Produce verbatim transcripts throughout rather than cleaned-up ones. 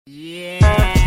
Yeah!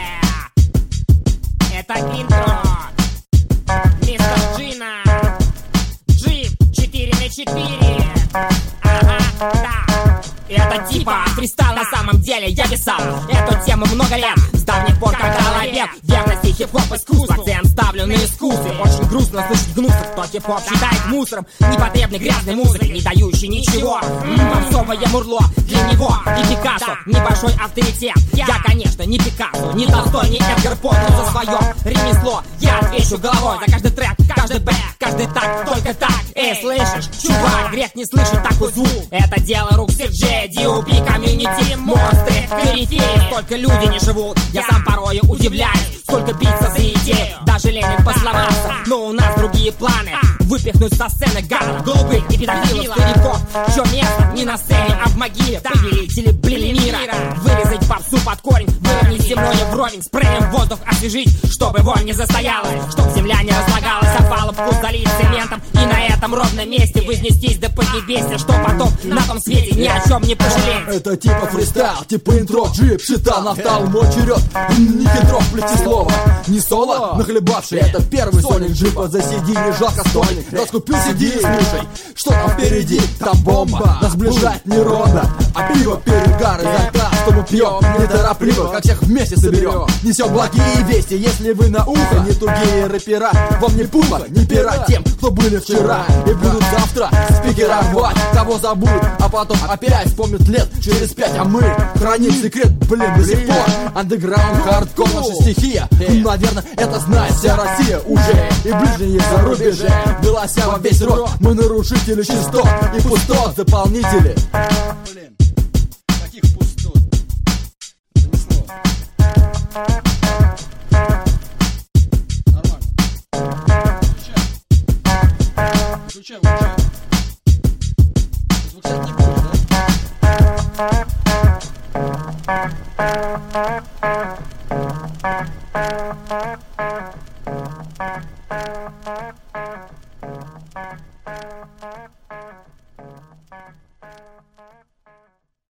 Это интро. Мистер Джина. Джип четыре на четыре. Ага, да. Это типа фристайл, на самом деле я писал эту тему много лет. С давних пор, когда ловел верности хип-хоп искусства. Акцент ставлю на искусстве. Очень грустно слышать гнусно, кто хип-хоп считает мусором, непотребной грязной музыкой, не дающей ничего. Попсовое мурло для него и Пикассо, небольшой авторитет. Я, конечно, не Пикассо, не Толстой, не Эдгар По, но за свое ремесло я отвечу головой. За каждый трек, каждый бэк, каждый так, только так. Эй, слышишь, чувак, грех не слышит такой звук. Это дело рук Сиджея, ди о пи, комьюнити, монстры, периферии. Столько люди не живут, я сам порою удивляюсь. Сколько биться за идею, даже Ленин посломался. Но у нас другие планы, выпихнуть со сцены гадов, голубых и педофилов, стариков. Чё место не на сцене, а в могиле. Повелители блин мира, вырезать попсу под корень, выровнять землей вровень, спреем воздух освежить, чтобы вонь не застоялась, чтоб земля не разлагалась, опала вкус залить цементом и на этом ровном месте вознестись до поднебесья, что потом на том свете ни о чем не пожалеть. Это типа фристайл, типа интро, джип, считал, настал мой черед. Не хитров плети слова, не соло, нахлебавший. Это первый сольник джипа, засиди, не жалко стольник. Раскупил, сиди и слушай, что там впереди, там бомба. Нас сближает неровно, а пиво перегар изо рта, что мы пьем неторопливо, как всех вместе соберем. Несем благие вести, если вы на ухо, не тугие рэпера. Вам не пума, не пера тем, кто были вчера и будут завтра спикера рвать. Кого забудут, а потом опять вспомнят лет через пять. А мы храним секрет, блин, до сих пор. Андеграунд, хардкор, наша стихия. Наверное, это знает вся Россия уже. И ближние за рубеже Белося во весь рот. Мы нарушители частот и пустот, заполнители. Блин, каких пустот? Занесло. Нормально. Выключай. Выключай, выключай. Звучать не будешь, да?